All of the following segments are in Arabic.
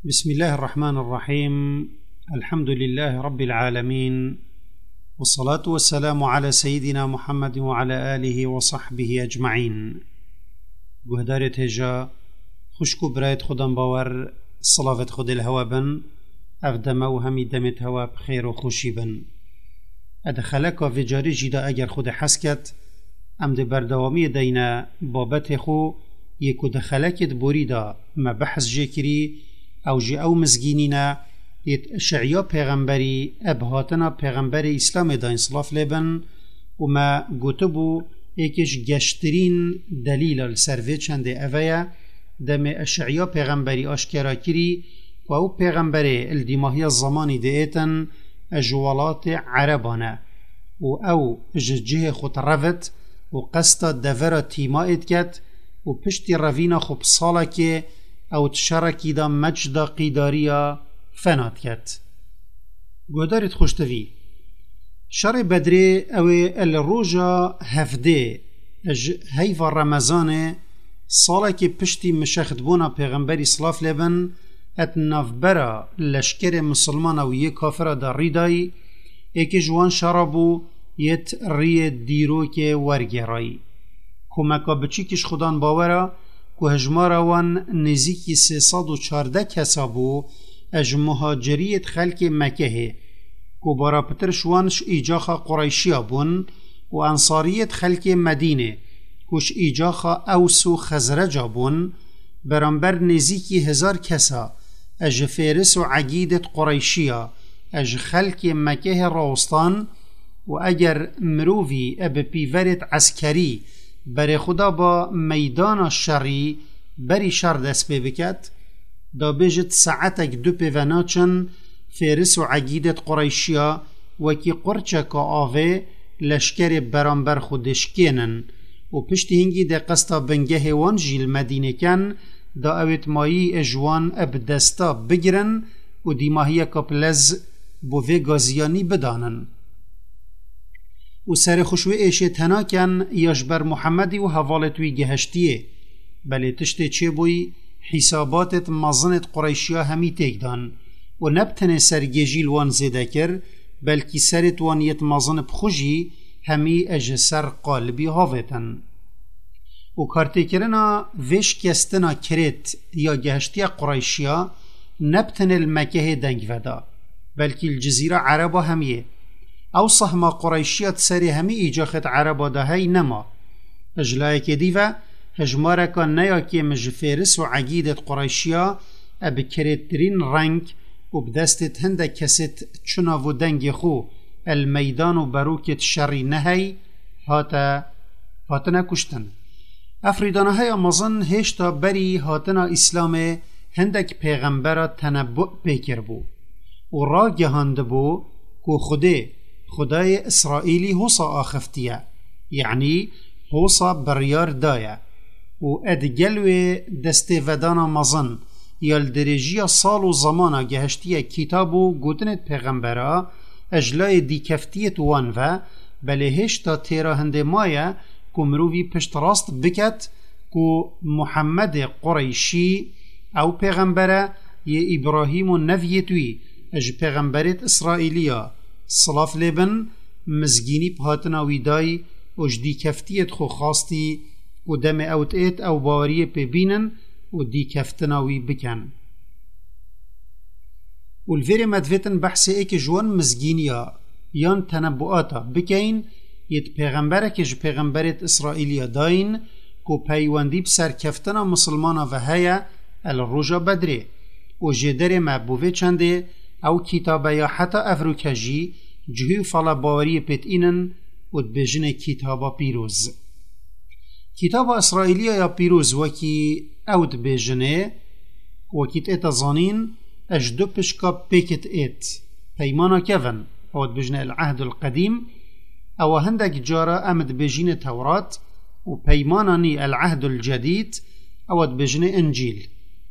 بسم الله الرحمن الرحيم. الحمد لله رب العالمين، والصلاة والسلام على سيدنا محمد وعلى آله وصحبه أجمعين. گوهدارت هجا خوشكو برايت خودم باور صلاة خود الهوا بن افدما و همی دمت هوا بخير و خوشی بن. ادخلکا في جاری جدا اگر خود حسکت ام ده بردوامی دینا بابت خو یکو دخلکت بوریدا ما بحث جکری او جي او مزگینینا يت شعيا پیغمبری ابهاتنا پیغمبر اسلام داين صلاف لبن وما گوتبو ایکش گشترین دلیل السروه چنده اویا دم اشعيا پیغمبری آشکرا کری و او پیغمبری الدماهی الزمانی دیتن اجوالات عربانه و او جه خود رفت و قصد دورا تیمایت کت و پشتی روینا خوب ساله که او تشارکی دا مجد قیداریا فنات کت. گودارت خوشتوی شر بدره او الروجا هفده هیفا رمضان ساله که پشتی مشخدبونا پیغمبری صلاف لبن ات نافبرا لشکر مسلمان و یک کافر دا ریدای ایک جوان شرابو یت ری دیرو که ورگرای کمکا بچی کش خودان باورا که هجمارا وان نزیکی 314 کسا بو اج مهاجریت خلق مکه که بارا پترش وانش ایجاخا قریشیا بون و انصاریت خلق مدینه کش ایجاخا اوس و خزرجا بون برانبر نزیکی 1000 کسا اج فارس و عقیدت قریشیا اج خلق مکه راوستان و اگر مروفی اب پیورت عسکری بر خدا با میدان شری بری شر دست بکت دا بجد ساعتک دو پیوناچن فارس و عقیدت قریشیا وکی قرچک آوه لشکر برانبر خودش کینن و پشتی هنگی ده قستا بنگه وان جیل مدینه کن دا اوید مایی اجوان اب دستا بگرن و دیماهی کپلز بوه گازیانی بدانن و سر خوشوی ایشه تنا کن یاش بر محمدی و حوالتوی گهشتیه بلی تشتی چه بوی حساباتت مازنت قریشیا همی تک دان و نبتنه سرگیجیل وان زیده کر بلکی سرت وان یت مازن بخوشی همی اج سر قالبی هاوتن و کارتی کرنا وش کستنا کرت یا گهشتی قریشیا نبتنه المکه دنگ ودا بلکی الجزیره عربا همیه او صحما قریشیات سری همی ایجاخت عربا دهی نما اجلای که دیوه هجمارکا نیا که مج فارس و عقیدت قریشیا اب کرترین رنگ و بدستت هنده کست چنا و دنگ خو المیدان و بروکت شری نهی هاتنا کشتن افریدانه های امازن هشتا بری هاتنا اسلام هندک پیغمبر تنبؤ پیکر بو و را گهانده بو که خدای اسرائیلی حوصا آخفتیه یعنی حوصا بریار دایه و ادگلوی دست ودانا مزن یال درجی سال و زمانا گهشتیه کتابو گوتنت پیغمبرا اجلای دیکفتیت وانوه بله هشتا تیرا هنده مایه که مرووی پشت راست بکت که محمد قریشی او پیغمبره یه ابراهیم و نویتوی اج پیغمبرت اسرائیلیا صلاف لبن مزگینی بهاتنا ویدای و جدی کفتیت خو خواستی و دم اوت ایت او باوری پی بینن و دی کفتنا وی بکن و الویر مدویتن بحث ای که جوان مزگینیا یان تنبؤاتا بکین یت پیغمبره که جو پیغمبرت اسرائیلیا داین که پیواندی بسر کفتنا مسلمانا و هیا الروجا بدره و جدر معبوه چنده او کتابه یا حتی افروکجی جهی فلا باوری پیت اینن و دبجن کتابا پیروز کتاب اسرائیلیا یا پیروز وکی او دبجنه وکی تیتا زانین اجدو پشکا پیکت ایت پیمانا کون او دبجنه العهد القدیم او هندک جارا امد بجین تورات و پیمانانی العهد الجدید او دبجنه انجیل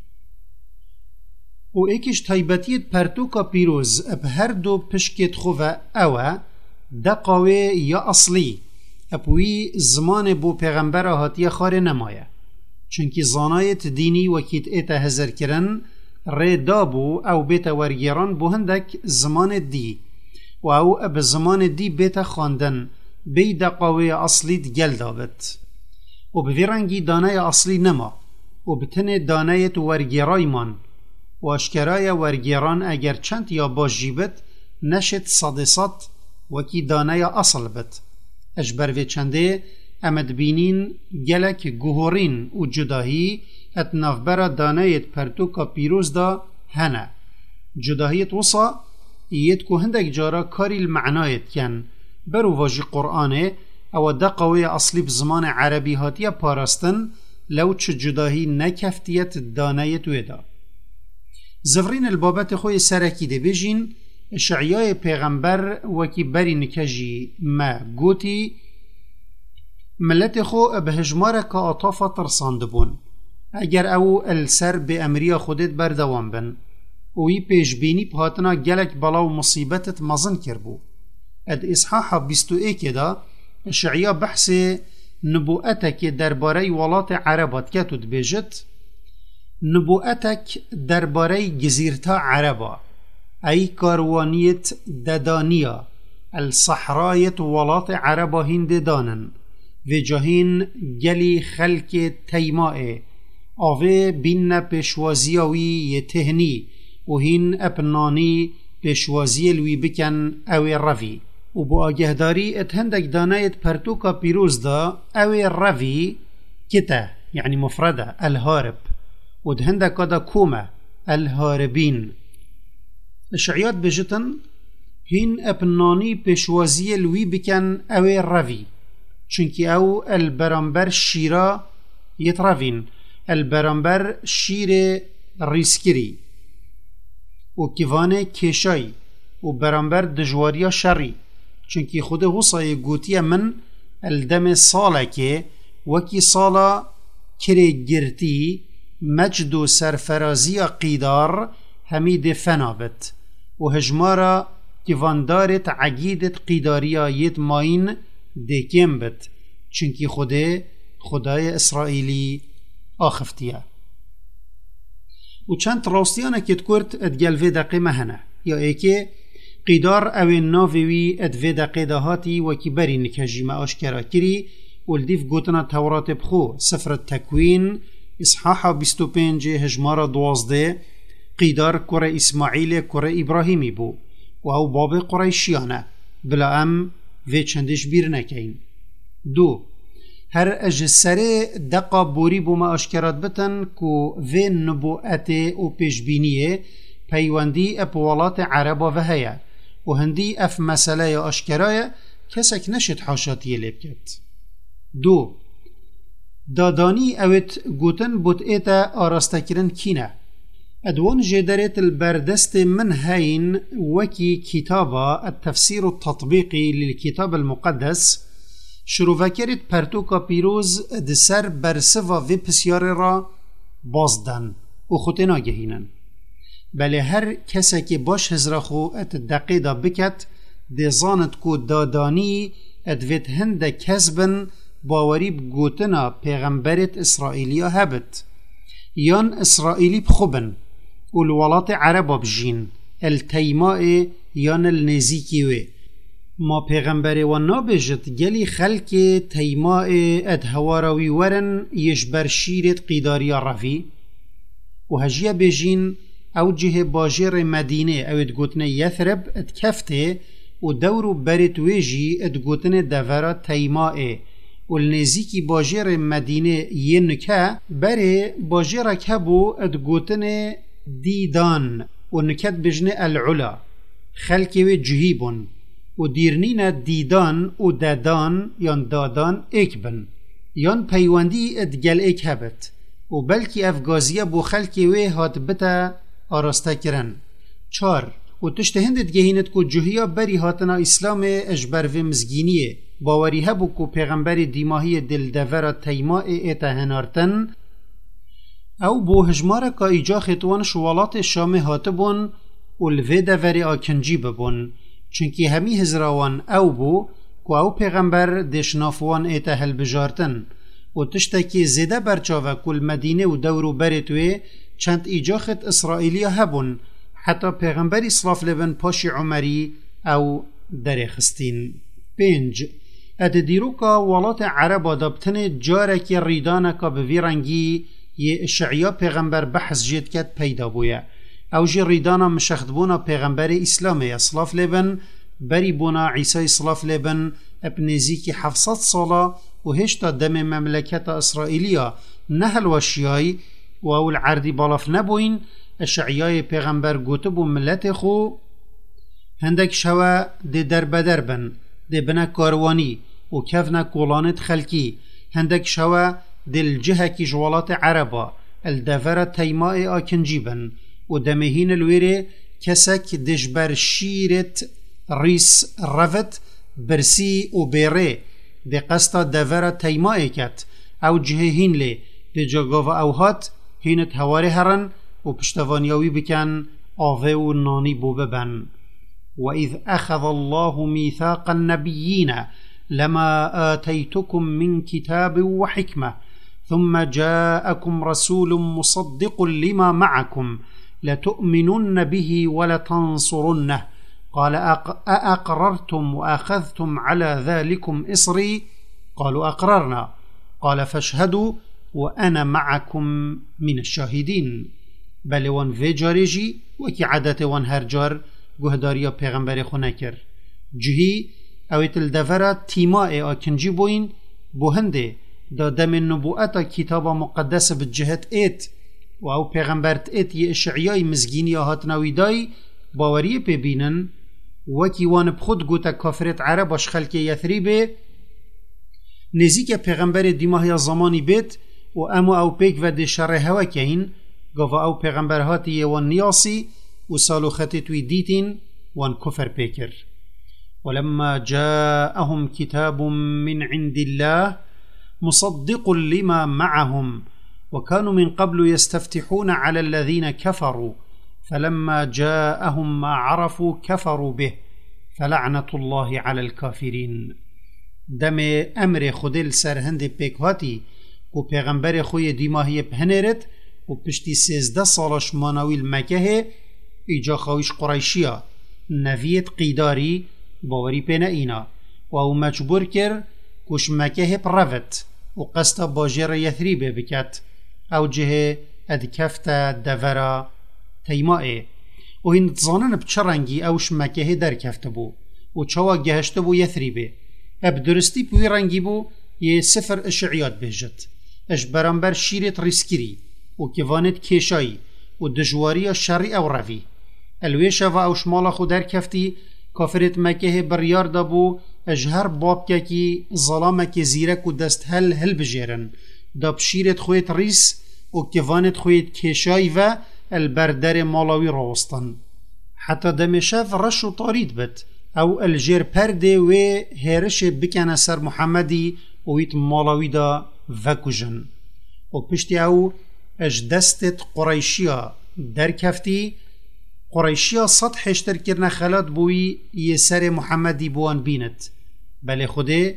و ایکش تایبتیت پرتوکا پیروز اب هر دو پشکت خواه اوه دقاوه یا اصلی اپوی زمان بو پیغمبر هاتیه خاره نمایه چونکی زانایت دینی وکیت ایتا هزر کرن ری دابو او بیت ورگیران بو هندک زمان دی و او به زمان دی بیت خواندن بی دقاوی اصلی گل دابت و به ویرنگی دانه اصلی نما و بتن دانه تو ورگیرای من و اشکرای ورگیران اگر چند یا باش جیبت نشد صدصد وکی دانه اصل بت اجبر وی چنده امد بینین گلک گوهرین و جداهی ات نافبرا دانه پرتوکا پیروز دا هنه جداهیت وصا ایت که هندک جارا کاری المعنایت کن برو واجی قرآنه او دقوی اصلی بزمان عربی هاتیه پارستن لو چه جداهی نکفتیت دانه تویدا زفرین البابت خوی سرکی ده بجین شعیای پیغمبر وکی بری نکجی ما گوتی ملت خو به هجماره که اطافه ترساند بون اگر او السر به امریا خودت بردوان بن وی پیش بینی بهاتنا گلک بلا و مصیبتت مزن کربو اد اصحاح 21 دا شعیا بحث نبوءتك درباره ولات عربات کتود بیجت نبوءتك درباره جزیرتا عربا ای کاروانیت ددانیا الصحرایت ولات عربا هند دانن و جاهین گلی خلق تیمائه آوه بین پیشوازیاوی ی تهنی و هین اپنانی پیشوازی الوی بکن اوی روی و با آگهداری اتهندک دانایت پرتوکا پیروز دا اوی روی کتا یعنی مفرده الهارب و دهندک دا کومه الهاربین شعیات بجتن هین اپنانی پیشوازی الوی بکن اوی روی چونکی او البرانبر شیرا یتروین البرانبر شیر ریسکری و کیوانه کشای و برانبر دجواریا شری چونکی خود غصای گوتی من الدم ساله که وکی سالا کری گرتی مجد و سرفرازی قیدار همید فنابت و هجمارا کیواندارت عگیدت قیداریا یت ماین دیکیم بت چونکی خدای اسرائیلی آخفتیه و چند راستیانه که تکرد ادگل دقی مهنه یا ایکه قیدار اوین ناویوی ادوی دقی دهاتی وکی بری نکجی آشکرا کری ولدیف گوتنا تورات بخو سفر تکوین اصحاح 25 هجمار 12 قیدار کره اسماعیل کره ابراهیمی بو و او باب قریشیانه بلا ام وی چندش بیر نکین دو هر اجسره دقا بوری بو ما اشکرات بتن کو وی نبوءت و پیشبینیه پیوندی اپوالات عربا و هیا و هندی اف مسئله اشکرای کسک نشد حاشاتیه لبکت دو دادانی اوت گوتن بوت ایتا آراستکرن کینه ادوان جدرت البردست من هين وكي كتابة التفسير التطبيقي للكتاب المقدس شروع فكرت پرتوكا پیروز دسر برسوا في بسيار را بازدن و خطنا جهينن بله هر کسی که باش هزراخو ات دقیقه بکت دیزانت کو دادانی ادویت هنده کسبن باوری بگوتنا پیغمبرت اسرائیلیا هبت یان اسرائیلی بخوبن والولات عربا بجین التیماء یان النزیکیوه ما پیغمبر و نابجت گلی خلق تیماء ادهواراوی ورن یشبر شیرت قیداریا رفی و هجیه بجین اوجه باجر مدینه او ادگوتنه یثرب ادکفته و دورو برت ویجی ادگوتنه دورا تیماء والنزیکی باجر مدینه ینکه بره باجر کبو ادگوتنه دیدان و نکت بجنه العلا خلقی و جهیبون و دیرنین دیدان و دادان یان دادان ایک بن یان پیوندی ادگل ایک هبت و بلکی افگازیه بو خلقی و هات بتا آراسته کرن 4 و تشت هندت گهینت کو جهیا بری هاتنا اسلام اجبر و مزگینیه باوری هبو کو پیغمبر دیماهی دل دورا تیماء ایتا هنارتن او بو هجماره که ایجا خطوان شوالات شام هاتبون و لوی دوری آکنجی ببون چونکی همی هزراوان او بو کو او پیغمبر دشنافوان ایتا هل بجارتن و تشتکی زیده برچاوه کل مدینه و دورو برتوی چند ایجاخت اسرائیلی هبون حتی پیغمبری صلاف لبن پاش عمری او درخستین. 5. اد دیروکا ولات عربا دابتن جارك ریدانکا بویرنگی یه اشعیا پیغمبر بحث جید کد پیدا بویا او جی ریدانا مشخدبونا پیغمبر اسلامی صلاف لبن بری بونا عیسی صلاف لبن ابنزیکی 700 سالا و هشتا دم مملکت اسرائیلیا نهل وشیای و اول عردی بالاف نبوین اشعیای پیغمبر گوتبو ملت خو هندک شوا ده در بن ده بنا کاروانی و کفنا کولانت خلکی هندک شوا دل جهه کی جوالات عربا الدفر تیماء آکنجیبن و دمهین الویره کسک دجبر شیرت ریس رفت برسی و بیره ده قصد دفر تیماء کت او جههین لی ده جاگاو او هات هینت هواره هرن و پشتوانیاوی بکن آوه و نانی بو ببن. وإذ أخذ الله ميثاق النبيين لما آتيتكم من كتاب وحكمة ثم جاءكم رسول مصدق لما معكم لتؤمنن به ولتنصرنه قال أأقررتم وأخذتم على ذلكم إصري قالوا أقررنا قال فاشهدوا وأنا معكم من الشاهدين. بل وان في جاريجي وكي عادت وان هرجار گهداریا پیغمبر خونه کر جهی اویت الدفره تیماء آکنجی بوین بوهنده دا دم نبوعتا کتاب مقدس بجهت ایت و او پیغمبرت ایت یه اشعیای مزگینی آهاتناوی دای باوری پی بینن وکی وان بخود گوتا کافرت عرباش خلک یثریبه نزیک پیغمبر دیماهی زمانی بیت و اما او پیک و ده شر هوا که این گفا او پیغمبر هاتی یه وان نیاسی وصالوا ختتوي ديتين وان كفر بيكر. ولما جاءهم كتاب من عند الله مصدق لما معهم وكانوا من قبل يستفتحون على الذين كفروا فلما جاءهم ما عرفوا كفروا به فلعنة الله على الكافرين. دم امر خودل سرهند بيكهاتي و پیغمبر خوی دیماهی بهنرد و پشتی 13 سالش ماناویل مکه ایجا خویش قریشیا نویت قیداری باوری پینا اینا و او مجبور کر کش مکه پروت و قصد باجر یثریبه بکت او جه ادکفت دورا تیمائه و این تظانن بچرنگی اوش مکه در کفت بو و چوا گهشت بو یثریبه اب درستی بوی رنگی بو یه سفر اشعیات بهجت اش برانبر شیرت ریسکری و کیوانت کشایی و دجواری شرعی او روی الویشه و او شمالا خود در کفتی کافرت مکه بریار دابو اجهر باب که کی ظلامه که زیرک و دست هل بجیرن داب شیرت خویت ریس و کیوانت خویت کشایی و البردر مالاوی راستن حتی دمشف رش و طارید بد او الجیر پرده و هرش بکنه سر محمدی و ایت مالاوی دا وکجن و پشتی او اج دستت قریشیا در کفتی قریشیا صد حشتر کرنا خلات بوی یه سر محمدی بوان بینت بله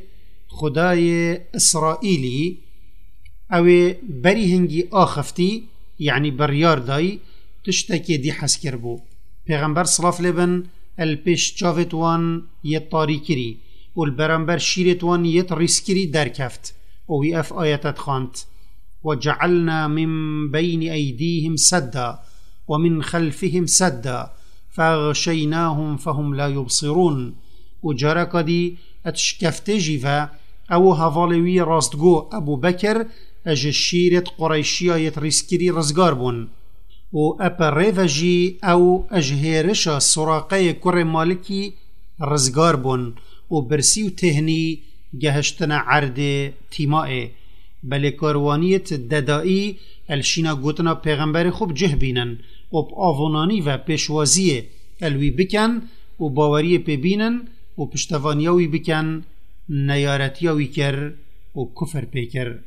خدای اسرائیلی او بری هنگی آخفتی یعنی بریار دای تشتکی دی حس کر بو پیغمبر صلاف لبن الپیش چاوت وان یه طاری کری و البرانبر شیرت وان یه ریس کری در کفت و وی اف آیتت خانت وجعلنا من بين أيديهم سدا ومن خلفهم سدا فاغشيناهم فهم لا يبصرون وجرك دي اتشكفت جيفا او هفالوي راستگو ابو بكر اج الشيرت قريشيا يتريسكري رزگار بون و اپريفجي او اجهيرشا سراقي كر مالكي رزگار بون و برسي و تهني جهشتنا عرد تيمائي بله کاروانیت ددائی الشینا گوتنا پیغمبر خوب جه بینن و آوانانی و پیشوازی الوی بکن و باوری پی بینن و پشتوانیاوی بکن نیارتیاوی کر و کفر پی کر.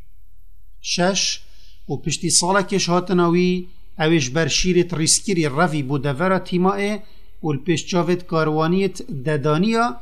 6 و پشتی سالکش هاتناوی اوش بر شیرت ریسکری روی بودورا تیمائه و الپیشچاوت کاروانیت ددانیا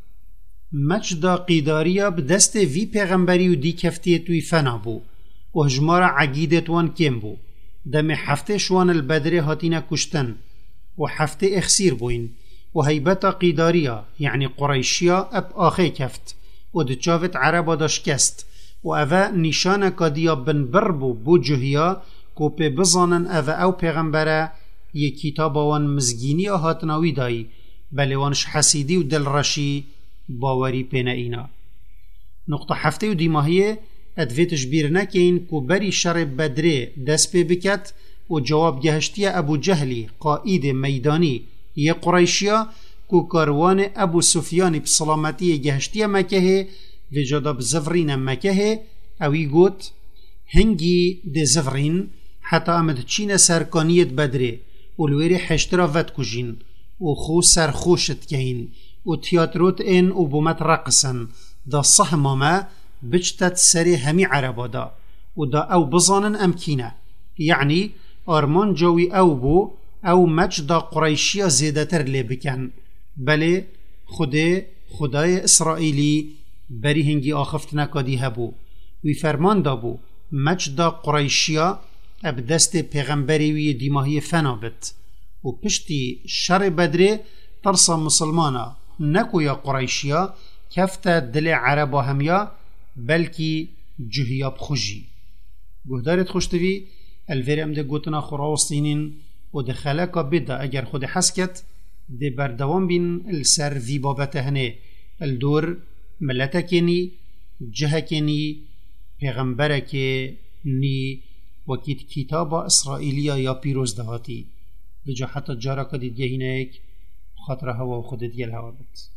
مجدا قیداریا بدست وی پیغمبری و دی کفتیت وی فنا بو و هجمارا عقیدت وان کم بو دم حفته شوان البدره هاتين كشتن وحفته اخسير بوين وهيبتا قيداريا يعني قريشيا اب آخي كفت ودجافت عربا داشكست وأفا نشانة كاديا بن بربو بو جهيا كو پی بزانن اوه او پیغمبره یه کتاب وان مزگینی هاتناوی دایی بله وانش حسیدی و دل رشی باوری پینه اینا. نقطه هفته و دیماهیه ادویتش بیر نکین کو بری شر بدره دست پی بکت و جواب گهشتی ابو جهلی قائد میدانی یه قریشیا کو کاروان ابو سفیانی بسلامتی گهشتی مکه و جدا بزفرین مکه اوی گوت هنگی ده زفرین حتی امد چین سرکانیت بدره و الویری حشترا ود کجین و خو سرخوشت کهین و تیاتروت این و بومت رقصن دا صحما ما بجتت سری همی عربا دا و دا او بزانن امکینه یعنی آرمان جوی او بو او مجد قریشی زیده تر لی بکن بله خدای اسرائیلی بری هنگی آخفت نکادی هبو وی فرمان دا بو مجد قریشیا اب دست پیغمبری وی دیماهی فنا بت و پشتی شر بدره ترسا مسلمانا نکو یا قریشیا کفت دل عربا همیا بلکی جهیاب خوشی گهدارت خوشتوی الویر امده گوتنا خوراوستینین و ده خلاکا بدا اگر خود حسکت ده بردوان بین السر وی بابت هنه الدور ملتکنی جهکنی پیغمبرکی نی وكيت كتابة إسرائيلية يا بيروز دهاتي بجا حتى جارة كديد جهينيك خاطر هوا وخدت يلها وبت